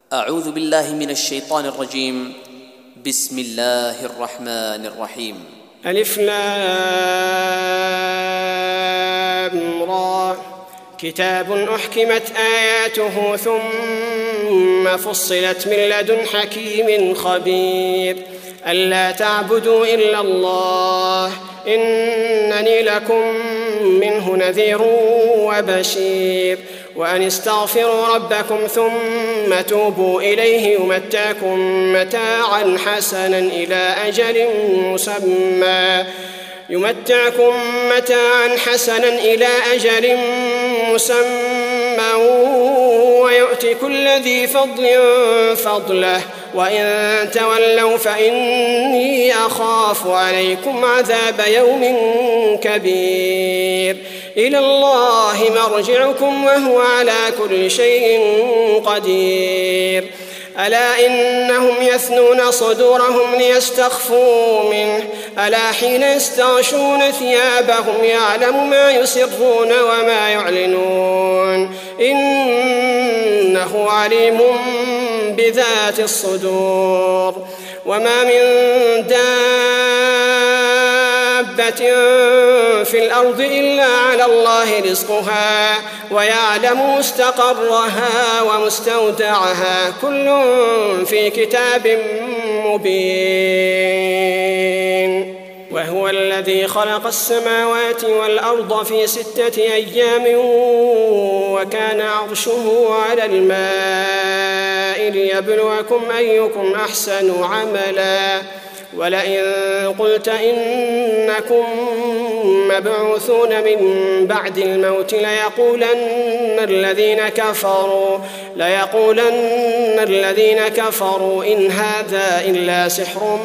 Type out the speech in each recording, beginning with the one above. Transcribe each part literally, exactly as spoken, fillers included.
أعوذ بالله من الشيطان الرجيم. بسم الله الرحمن الرحيم. ألف لام را كتاب أحكمت آياته ثم فصلت من لدن حكيم خبير ألا تعبدوا إلا الله إنني لكم منه نذير وبشير وأن استغفروا ربكم ثم توبوا إليه يمتعكم متاعا حسنا إلى أجل مسمى يمتعكم متاعا حسنا إلى أجل مسمى ويؤت كل ذي فضل فضله وإن تولوا فإني أخاف عليكم عذاب يوم كبير إلى الله مرجعكم وهو على كل شيء قدير ألا إنهم يثنون صدورهم ليستخفوا منه ألا حين يستغشون ثيابهم يعلم ما يسرون وما يعلنون إنه عليم بذات الصدور وما من دابة في الأرض إلا على الله رزقها ويعلم مستقرها ومستودعها كل في كتاب مبين وهو الذي خلق السماوات والأرض في ستة أيام وكان عرشه على الماء ليبلوكم أيكم أحسن عملا ولئن قلت إنكم مبعوثون من بعد الموت ليقولن الذين كفروا ليقولن الذين كفروا إن هذا إلا سحر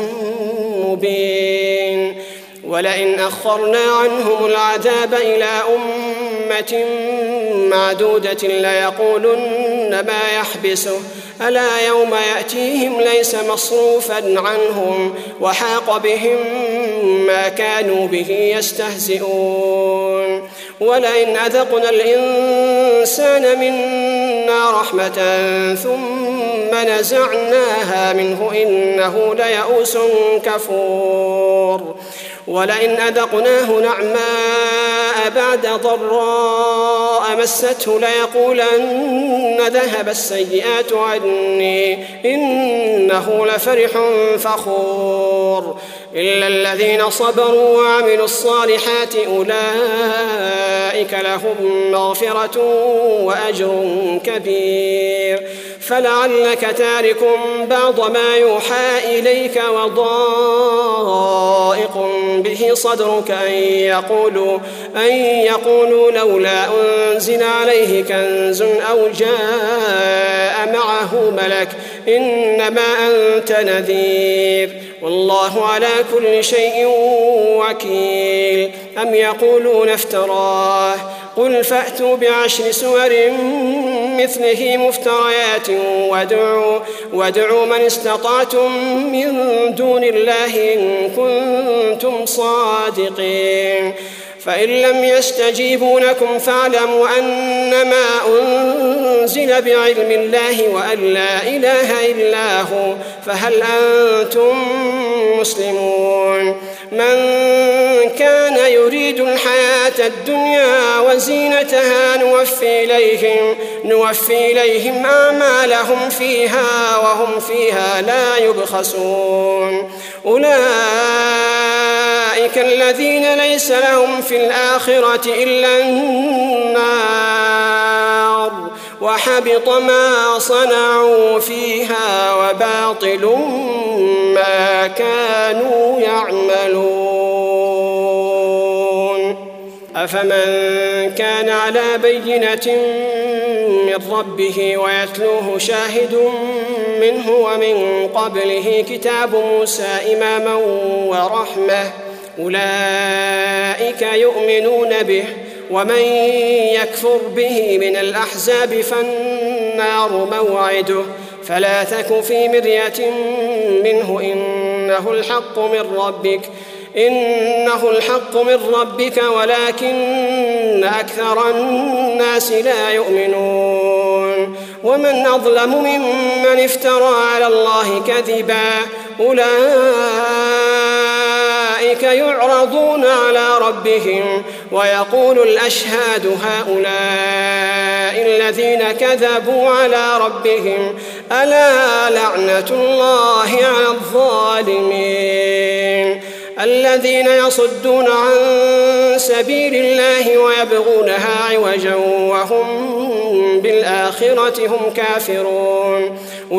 مبين ولئن أخرنا عنهم العذاب إلى أمة معدودة ليقولن ما يحبسه ألا يوم يأتيهم ليس مصروفا عنهم وحاق بهم ما كانوا به يستهزئون ولئن أذقنا الإنسان منا رحمة ثم نزعناها منه إنه ليئوس كفور ولئن أذقناه نعماء بعد ضراء مسته ليقولن ذهب السيئات عني إنه لفرح فخور إلا الذين صبروا وعملوا الصالحات أولئك لهم مغفرة وأجر كبير فلعلك تارك بعض ما يوحى إليك وضائق به صدرك أن يقولوا, أن يقولوا لولا أنزل عليه كنز أو جاء معه ملك إنما أنت نذير والله على كل شيء وكيل أم يقولون افتراه قل فأتوا بعشر سور مثله مفتريات وادعوا, وادعوا من استطعتم من دون الله إن كنتم صادقين فإن لم يستجيبوا لكم فاعلموا أنما أنزل بعلم الله وأن لا إله إلا هو فهل أنتم مسلمون من كان يريد الحياة الدنيا وزينتها نوفي إليهم, نوفي إليهم أعمالهم فيها وهم فيها لا يبخسون أولئك الذين ليس لهم في الآخرة إلا النار وحبط ما صنعوا فيها وباطل ما كانوا يعملون أفمن كان على بينة من ربه ويتلوه شاهد منه ومن قبله كتاب موسى إماما ورحمة أولئك يؤمنون به ومن يكفر به من الأحزاب فالنار موعده فلا تك في مرية منه إنه الحق من ربك إنه الحق من ربك ولكن أكثر الناس لا يؤمنون ومن أظلم ممن افترى على الله كذبا أولئك يعرضون على ربهم ويقول الأشهاد هؤلاء الذين كذبوا على ربهم ألا لعنة الله على الظالمين الذين يصدون عن سبيل الله ويبغونها عوجا وهم بالآخرة هم كافرون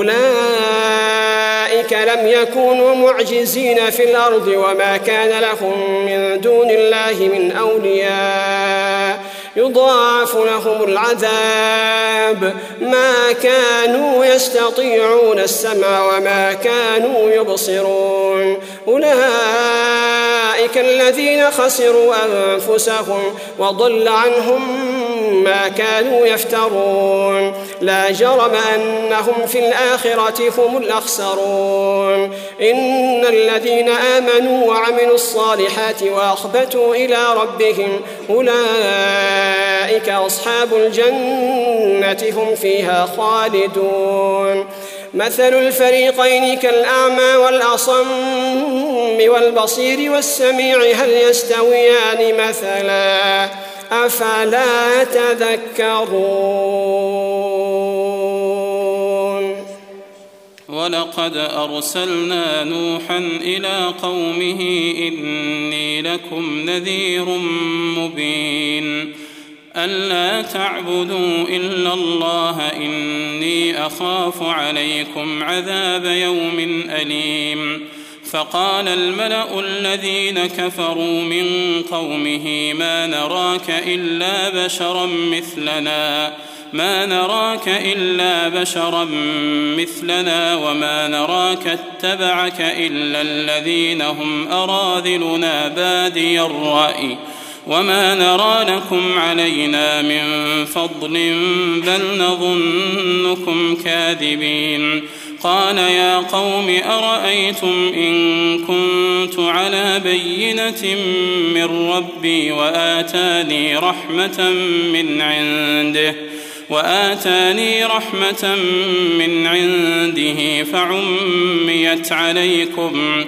أولئك لم يكونوا معجزين في الأرض وما كان لهم من دون الله من أولياء يضاعف لهم العذاب ما كانوا يستطيعون السمع وما كانوا يبصرون أولئك الذين خسروا أنفسهم وضل عنهم ما كانوا يفترون لا جرم أنهم في الآخرة هم الأخسرون إن الذين آمنوا وعملوا الصالحات وأخبتوا إلى ربهم أولئك أصحاب الجنة هم فيها خالدون مثل الفريقين كالأعمى والأصم والبصير والسميع هل يستويان مثلا أفلا تذكرون ولقد أرسلنا نوحا إلى قومه إني لكم نذير مبين ألا تعبدوا إلا الله إني أخاف عليكم عذاب يوم أليم فقال الملأ الذين كفروا من قومه ما نراك إلا بشرا مثلنا ما نراك إلا بشرا مثلنا وما نراك اتبعك إلا الذين هم أراذلنا بادي الرأي وما نرى لكم علينا من فضل بل نظنكم كاذبين قال يا قوم أرأيتم إن كنت على بينة من ربي وآتاني رحمة من عنده وآتاني رحمة من عنده فعميت عليكم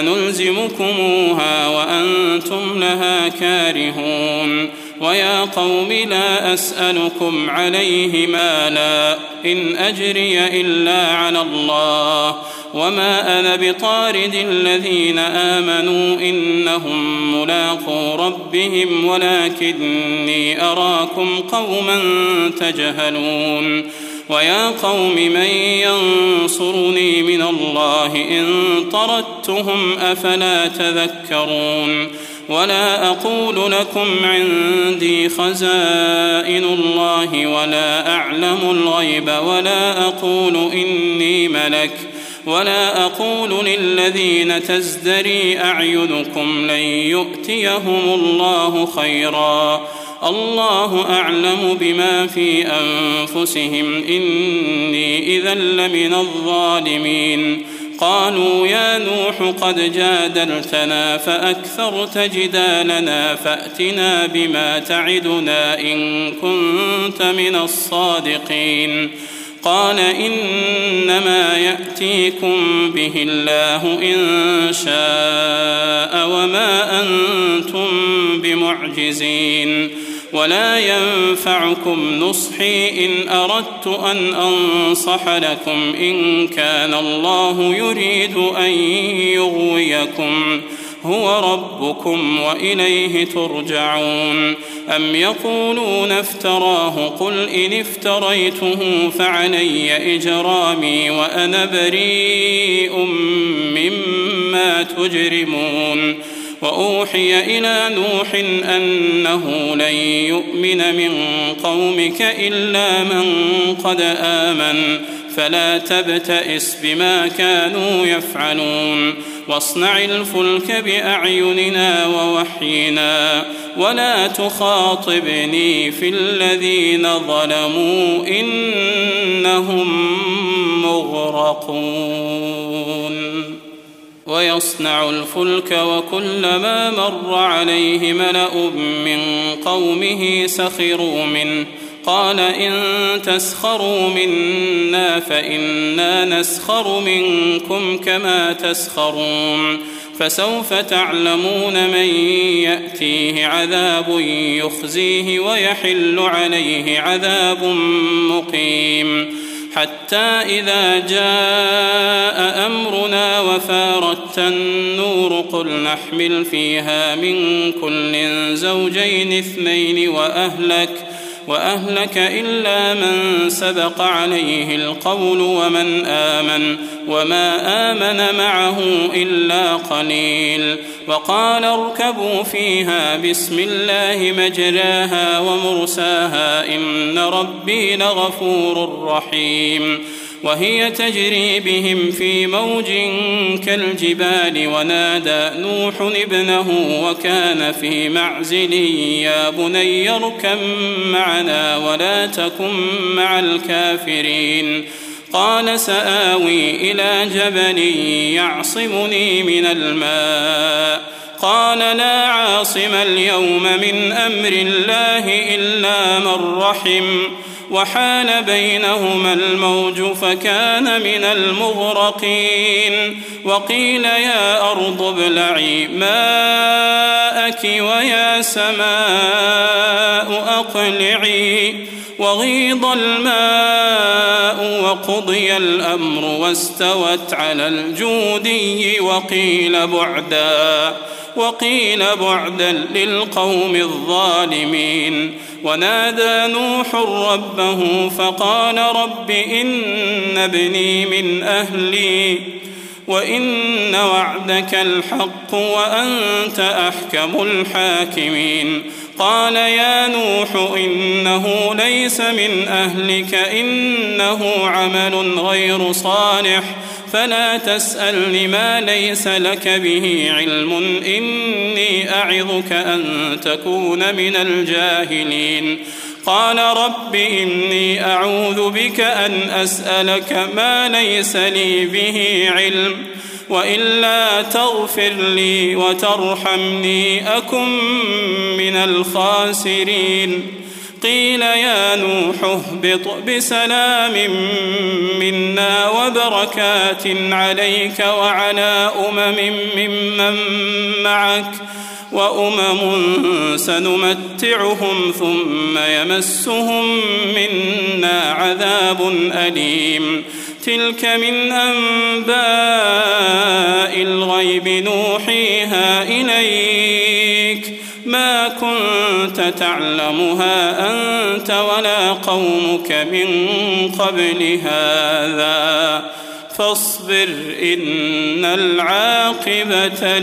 أنلزمكموها وأنتم لها كارهون ويا قوم لا أسألكم عليه مالا إن أجري إلا على الله وما أنا بطارد الذين آمنوا إنهم ملاقو ربهم ولكني أراكم قوما تجهلون ويا قوم من ينصرني من الله إن طردتهم أفلا تذكرون ولا أقول لكم عندي خزائن الله ولا أعلم الغيب ولا أقول إني ملك ولا أقول للذين تزدري أعينكم لن يؤتيهم الله خيرا الله أعلم بما في أنفسهم إني إذا لمن الظالمين قالوا يا نوح قد جادلتنا فأكثرت جدالنا فأتنا بما تعدنا إن كنت من الصادقين قال إنما يأتيكم به الله إن شاء وما أنتم بمعجزين ولا ينفعكم نصحي إن أردت أن أنصح لكم إن كان الله يريد أن يغويكم هو ربكم وإليه ترجعون أم يقولون افتراه قل إن افتريته فعلي إجرامي وأنا بريء مما تجرمون وأوحي إلى نوح أنه لن يؤمن من قومك إلا من قد آمن فلا تبتئس بما كانوا يفعلون واصنع الفلك بأعيننا ووحينا ولا تخاطبني في الذين ظلموا إنهم مغرقون ويصنع الفلك وكلما مر عليه ملأ من قومه سخروا منه قال إن تسخروا منا فإنا نسخر منكم كما تسخرون فسوف تعلمون من يأتيه عذاب يخزيه ويحل عليه عذاب مقيم حتى إذا جاء أمرنا وفارت النور قل نحمل فيها من كل زوجين اثنين وأهلك وأهلك إلا من سبق عليه القول ومن آمن وما آمن معه إلا قليل وقال اركبوا فيها بسم الله مجراها ومرساها إن ربي لغفور رحيم وهي تجري بهم في موج كالجبال ونادى نوح ابنه وكان في معزل يا بني اركب معنا ولا تكن مع الكافرين قال سآوي إلى جبل يعصمني من الماء قال لا عاصم اليوم من أمر الله إلا من رحم وحال بينهما الموج فكان من المغرقين وقيل يا أرض ابلعي ماءك ويا سماء أقلعي وغيض الماء وقضي الأمر واستوت على الجودي وقيل بعدا وقيل بعدا للقوم الظالمين ونادى نوح ربه فقال رب إن ابني من أهلي وإن وعدك الحق وأنت أحكم الحاكمين قال يا نوح إنه ليس من أهلك إنه عمل غير صالح فلا تسألني ما ليس لك به علم إني أعظك أن تكون من الجاهلين قال رب إني أعوذ بك أن أسألك ما ليس لي به علم وإلا تغفر لي وترحمني أكن من الخاسرين قيل يا نوح اهبط بسلام منا وبركات عليك وعلى أمم ممن معك وأمم سنمتعهم ثم يمسهم منا عذاب أليم تلك من أنباء الغيب نوحيها إليك ما كنت تعلمها أنت ولا قومك من قبل هذا فاصبر إن العاقبة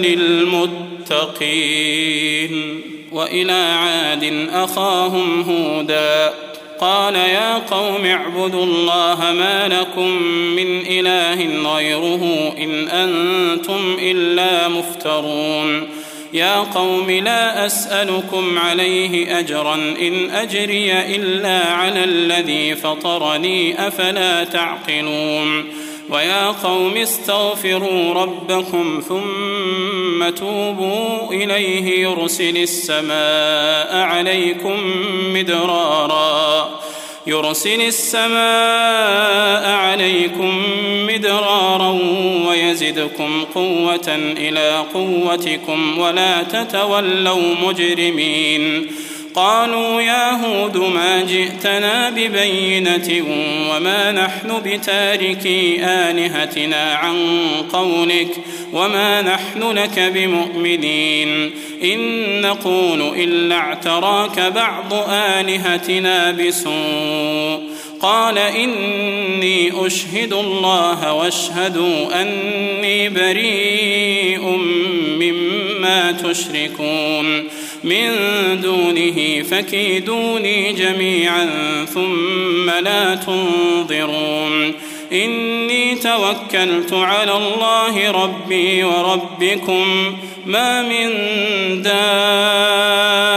للمتقين وإلى عاد أخاهم هودا قال يا قوم اعبدوا الله ما لكم من إله غيره إن أنتم إلا مفترون يا قوم لا أسألكم عليه أجرا إن أجري إلا على الذي فطرني أفلا تعقلون ويا قوم استغفروا ربكم ثم توبوا إليه يرسل السماء عليكم مدرارا يرسل السماء عليكم مدرارا ويزدكم قوة إلى قوتكم ولا تتولوا مجرمين قالوا يا هود ما جئتنا ببينة وما نحن بتاركي آلهتنا عن قولك وما نحن لك بمؤمنين إن نقول إلا اعتراك بعض آلهتنا بسوء قال إني أشهد الله واشهدوا أني بريء مما تشركون من دونه فكيدوني جميعا ثم لا تنظرون إني توكلت على الله ربي وربكم ما من دابة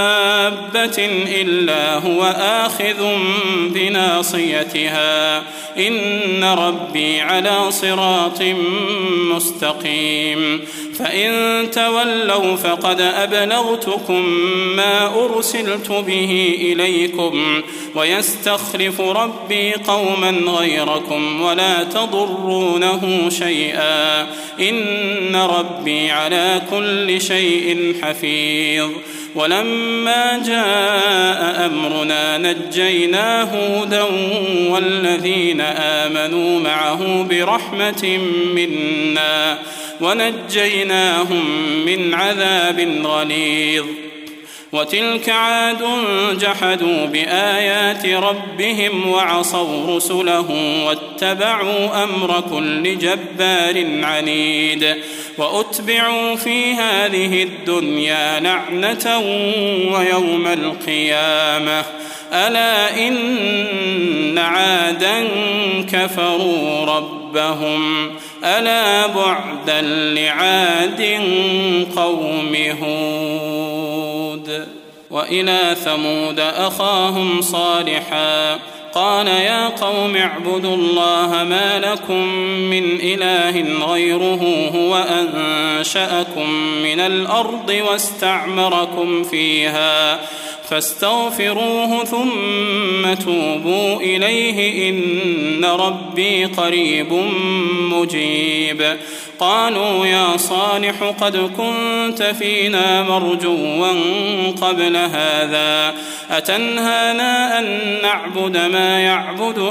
إلا هو آخذ بناصيتها إن ربي على صراط مستقيم فإن تولوا فقد أبلغتكم ما أرسلت به إليكم ويستخلف ربي قوما غيركم ولا تضرونه شيئا إن ربي على كل شيء حفيظ ولما جاء أمرنا نجينا هودا والذين آمنوا معه برحمة منا ونجيناهم من عذاب غليظ وتلك عاد جحدوا بآيات ربهم وعصوا رسله واتبعوا أمر كل جبار عنيد وأتبعوا في هذه الدنيا لعنة ويوم القيامة ألا إن عادا كفروا ربهم ألا بعدا لعاد قوم هود وإلى ثمود أخاهم صالحا قال يا قوم اعبدوا الله ما لكم من إله غيره هو أنشأكم من الأرض واستعمركم فيها فاستغفروه ثم توبوا إليه إن ربي قريب مجيب قالوا يا صالح قد كنت فينا مرجوا قبل هذا أتنهانا أن نعبد ما يعبد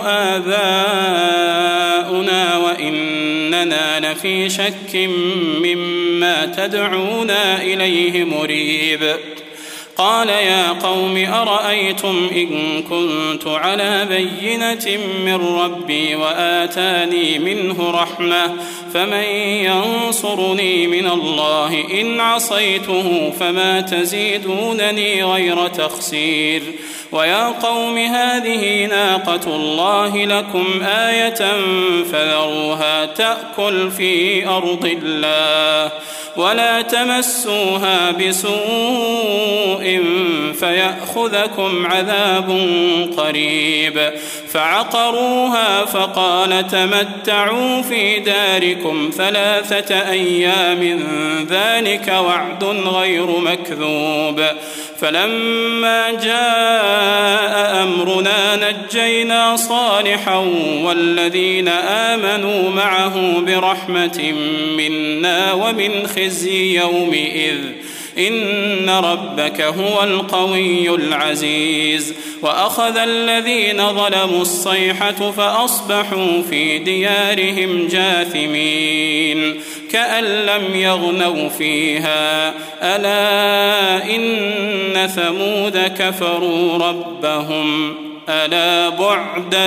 آباؤنا وإننا لفي شك مما تدعونا إليه مريب قال يا قوم أرأيتم إن كنت على بينة من ربي وآتاني منه رحمة فمن ينصرني من الله إن عصيته فما تزيدونني غير تخسير ويا قوم هذه ناقة الله لكم آية فذروها تأكل في أرض الله ولا تمسوها بسوء فيأخذكم عذاب قريب فعقروها فقال تمتعوا في داركم ثلاثة أيام ذلك وعد غير مكذوب فلما جاء أمرنا نجينا صالحا والذين آمنوا معه برحمة منا ومن خزي يومئذ إن ربك هو القوي العزيز وأخذ الذين ظلموا الصيحة فأصبحوا في ديارهم جاثمين كأن لم يغنوا فيها ألا إن ثمود كفروا ربهم ألا بعدا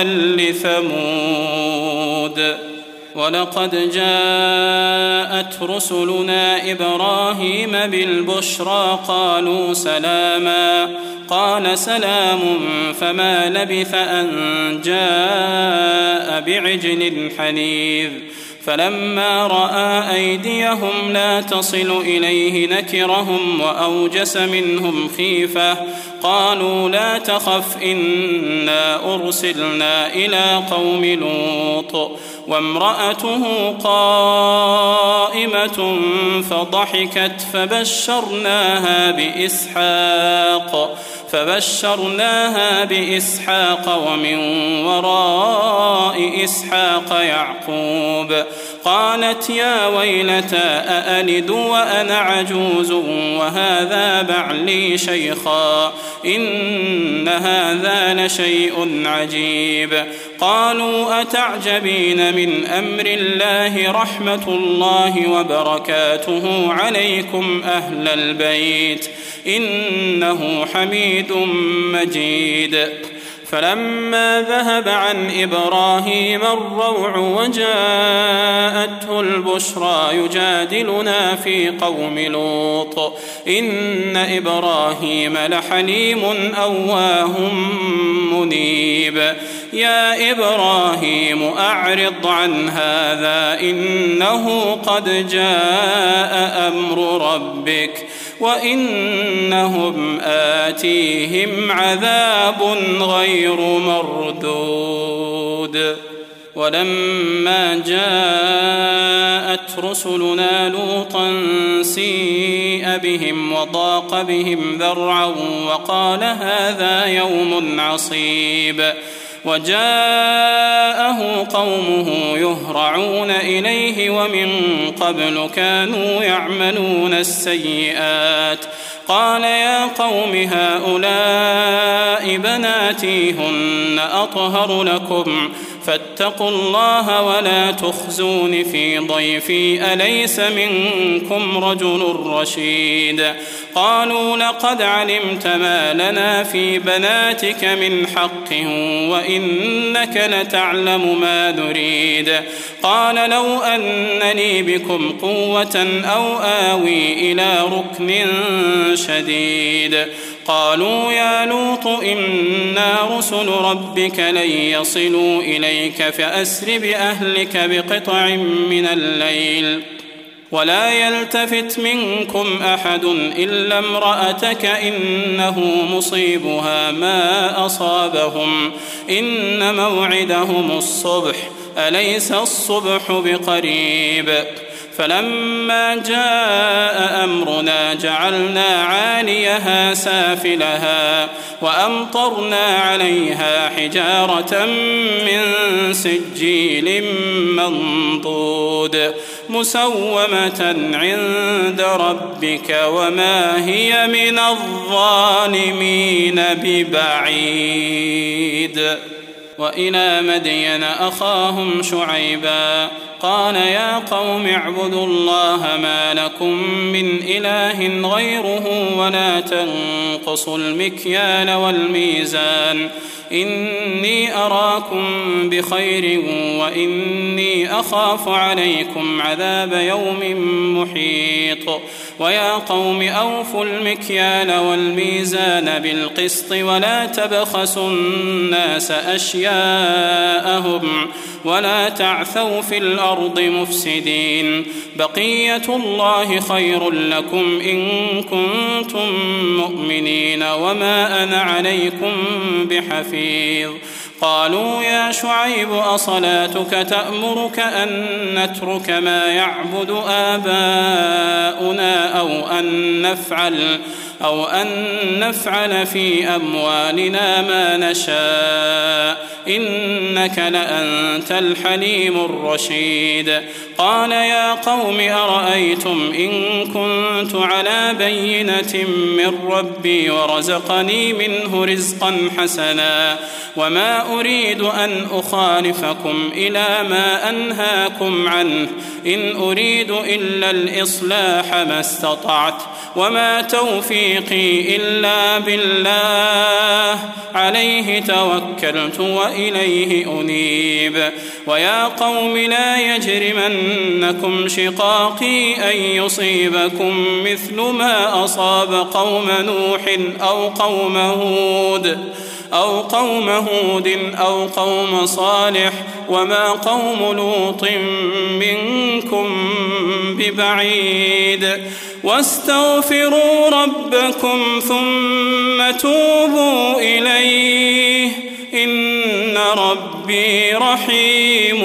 لثمود ولقد جاءت رسلنا إبراهيم بالبشرى قالوا سلاما قال سلام فما لبث أن جاء بعجل حنيذ فلما رأى أيديهم لا تصل إليه نكرهم وأوجس منهم خيفة قالوا لا تخف إنا أرسلنا إلى قوم لوط وامرأته قائمة فضحكت فبشرناها بإسحاق فبشرناها بإسحاق ومن وراء إسحاق يعقوب قالت يا ويلتى أألد وأنا عجوز وهذا بعلي شيخا إن هذا لشيء عجيب قالوا أتعجبين من أمر الله رحمة الله وبركاته عليكم أهل البيت إنه حميد مجيد فلما ذهب عن إبراهيم الروع وجاءته البشرى يجادلنا في قوم لوط إن إبراهيم لحليم أواه منيب يا إبراهيم أعرض عن هذا إنه قد جاء أمر ربك وإنهم آتيهم عذاب غير مردود ولما جاءت رسلنا لوطا سيء بهم وضاق بهم ذرعا وقال هذا يوم عصيب وجاءه قومه يهرعون إليه ومن قبل كانوا يعملون السيئات قال يا قوم هؤلاء بناتي هن أطهر لكم فاتقوا الله ولا تخزون في ضيفي أليس منكم رجل رشيد قالوا لقد علمت ما لنا في بناتك من حق وإنك لتعلم ما نريد قال لو أن لي بكم قوة أو آوي إلى ركن شديد قالوا يا لوط إنا رسل ربك لن يصلوا إليك فأسر بأهلك بقطع من الليل ولا يلتفت منكم أحد إلا امرأتك إنه مصيبها ما أصابهم إن موعدهم الصبح أليس الصبح بقريب فلما جاء أمرنا جعلنا عاليها سافلها وأمطرنا عليها حجارة من سجيل منضود مسومة عند ربك وما هي من الظالمين ببعيد وإلى مدين أخاهم شعيبا قال يا قوم اعبدوا الله ما لكم من إله غيره ولا تنقصوا المكيال والميزان إني أراكم بخير وإني أخاف عليكم عذاب يوم محيط ويا قوم أوفوا المكيال والميزان بالقسط ولا تبخسوا الناس أشياءهم ولا تعثوا في الأرض مفسدين بقية الله خير لكم إن كنتم مؤمنين وما أنا عليكم بحفيظ قالوا يا شعيب أصلاتك تأمرك أن نترك ما يعبد آباؤنا أو أن نفعل أو أن نفعل في أموالنا ما نشاء إنك لأنت الحليم الرشيد قال يا قوم أرأيتم إن كنت على بينة من ربي ورزقني منه رزقا حسنا وما أريد أن أخالفكم إلى ما أنهاكم عنه إن أريد إلا الإصلاح ما استطعت وما توفيقي إلا بالله عليه توكلت وإليه أنيب ويا قوم لا يجرمنكم شقاقي أن يصيبكم مثل ما أصاب قوم نوح أو قوم هود أو قوم هود أو قوم صالح وما قوم لوط منكم ببعيد واستغفروا ربكم ثم توبوا إليه إن ربي رحيم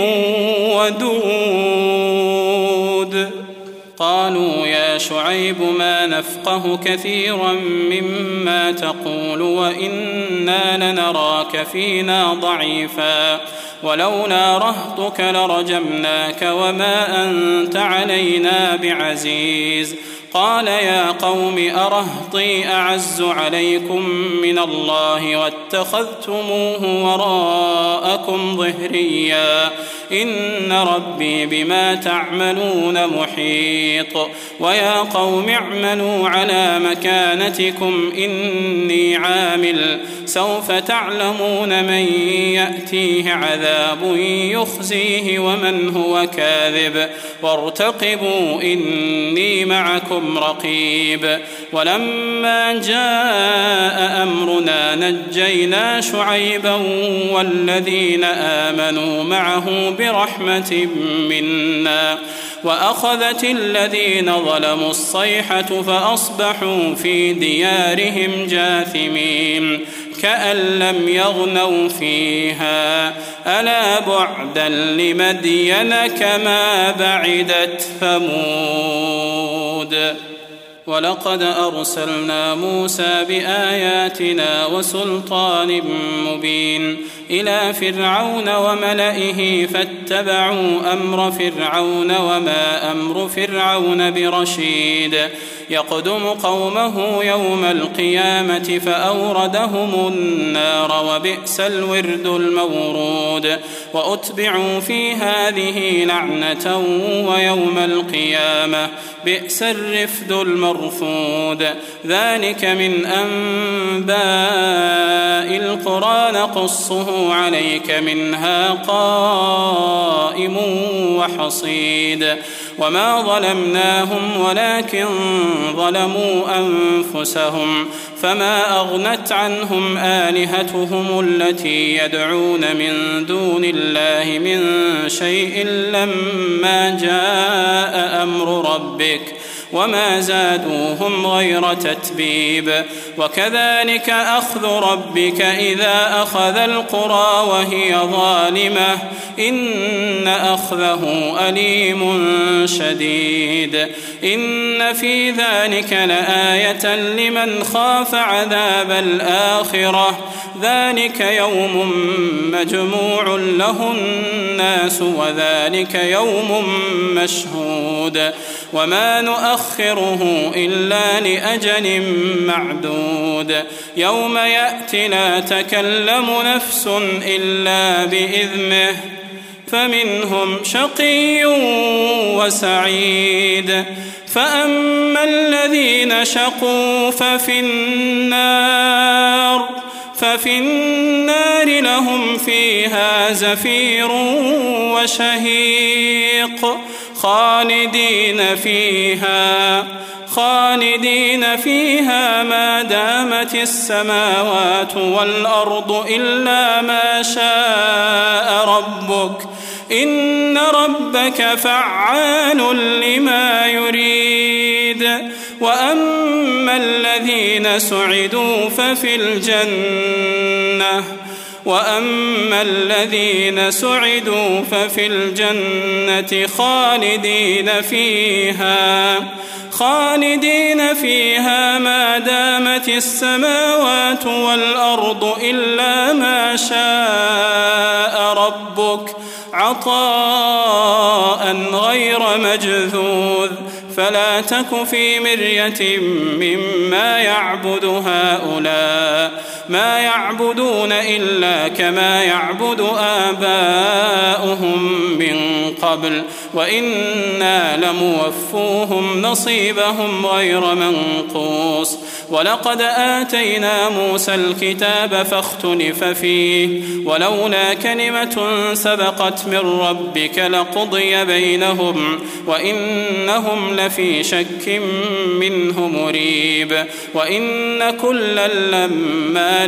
ودود قالوا يا شعيب ما نفقه كثيرا مما تقول وإنا لنراك فينا ضعيفا ولولا رهطك لرجمناك وما أنت علينا بعزيز قال يا قوم أرهطي أعز عليكم من الله واتخذتموه وراءكم ظهريا إن ربي بما تعملون محيط ويا قوم اعملوا على مكانتكم إني عامل سوف تعلمون من يأتيه عذاب يخزيه ومن هو كاذب وارتقبوا إني معكم رقيب ولما جاء أمرنا نجينا شعيبا والذين آمنوا معه برحمة منا وأخذت الذين ظلموا الصيحة فأصبحوا في ديارهم جاثمين كأن لم يغنوا فيها ألا بعدا لمدين كما بعدت ثمود. ولقد أرسلنا موسى بآياتنا وسلطان مبين إلى فرعون وملئه فاتبعوا أمر فرعون وما أمر فرعون برشيد يقدم قومه يوم القيامة فأوردهم النار وبئس الورد المورود وأتبعوا في هذه لعنة ويوم القيامة بئس الرفد المرفود. ذلك من أنباء القرى نقصه عليك منها قائم وحصيد. وما ظلمناهم ولكن ظلموا أنفسهم فما أغنت عنهم آلهتهم التي يدعون من دون الله من شيء لما جاء أمر ربك وما زادوهم غير تتبيب. وكذلك أخذ ربك إذا أخذ القرى وهي ظالمة إن أخذه أليم شديد. إن في ذلك لآية لمن خاف عذاب الآخرة ذلك يوم مجموع له الناس وذلك يوم مشهود. وما نؤخره إلا لأجل معدود يوم يأتي لا تكلم نفس إلا بإذنه فمنهم شقي وسعيد. فأما الذين شقوا ففي النار ففي النار لهم فيها زفير وشهيق خالدين فيها خالدين فيها ما دامت السماوات والأرض إلا ما شاء ربك إن ربك فعال لما يريد. وأما الذين سعدوا ففي الجنة وأما الذين سعدوا ففي الجنة خالدين فيها خالدين فيها ما دامت السماوات والأرض إلا ما شاء ربك عطاء غير مجذوذ. فلا تك في مرية مما يعبد هؤلاء ما يعبدون إلا كما يعبد آباؤهم من قبل وإنا لموفوهم نصيبهم غير منقوص. ولقد آتينا موسى الكتاب فاختلف فيه ولولا كلمة سبقت من ربك لقضي بينهم وإنهم لفي شك منه مريب. وإن كلا لما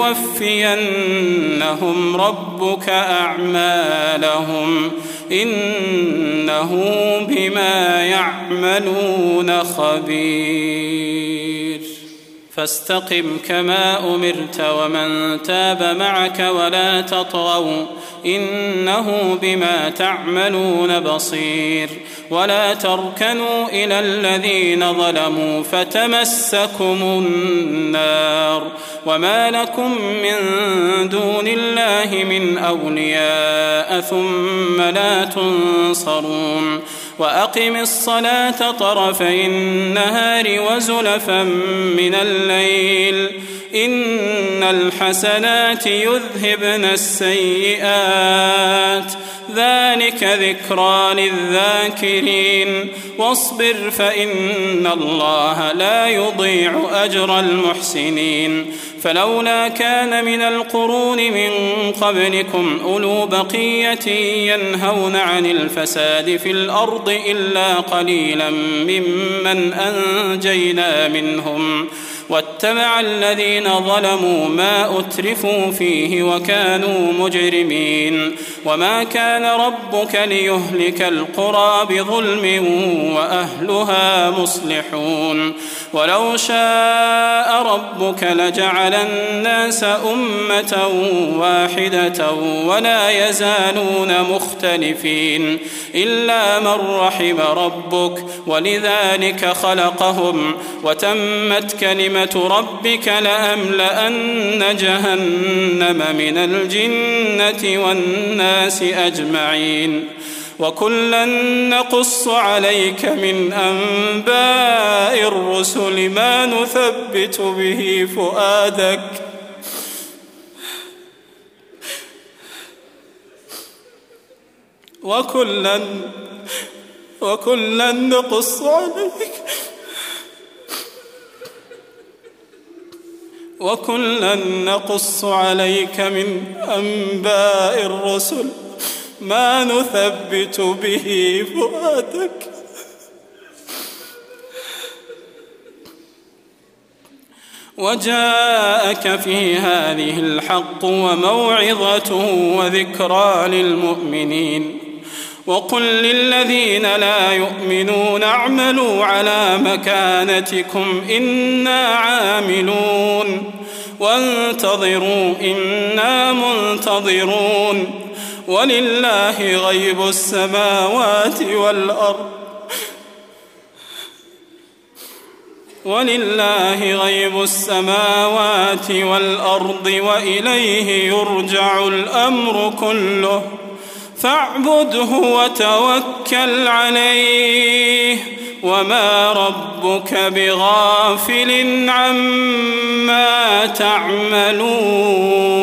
ليوفينهم ربك أعمالهم إنه بما يعملون خبير. فاستقم كما أمرت ومن تاب معك ولا تطغوا إنه بما تعملون بصير. ولا تركنوا إلى الذين ظلموا فتمسكم النار وما لكم من دون الله من أولياء ثم لا تنصرون. وأقم الصلاة طرفي النهار وزلفا من الليل إن الحسنات يذهبن السيئات ذلك ذكرى للذاكرين. واصبر فإن الله لا يضيع أجر المحسنين. فلولا كان من القرون من قبلكم أولو بقية ينهون عن الفساد في الأرض إلا قليلا ممن أنجينا منهم واتبع الذين ظلموا ما أترفوا فيه وكانوا مجرمين وما كان ربك ليهلك القرى بظلم وأهلها مصلحون ولو شاء ربك لجعل الناس أمة واحدة ولا يزالون مختلفين إلا من رحم ربك ولذلك خلقهم وتمت كلمة ربك لأملأن جهنم من الجنة والناس أجمعين وكلا نقص عليك من أنباء الرسل ما نثبت به فؤادك وكلا وكلا نقص عليك وكلا نقص عليك من أنباء الرسل ما نثبت به فؤادك وجاءك في هذه الحق وموعظة وذكرى للمؤمنين وقل للذين لا يؤمنون اعملوا على مكانتكم إنا عاملون وانتظروا إنا منتظرون ولله غيب السماوات والأرض ولله غيب السماوات والأرض وإليه يرجع الأمر كله فاعبده وتوكل عليه وما ربك بغافل عما تعملون.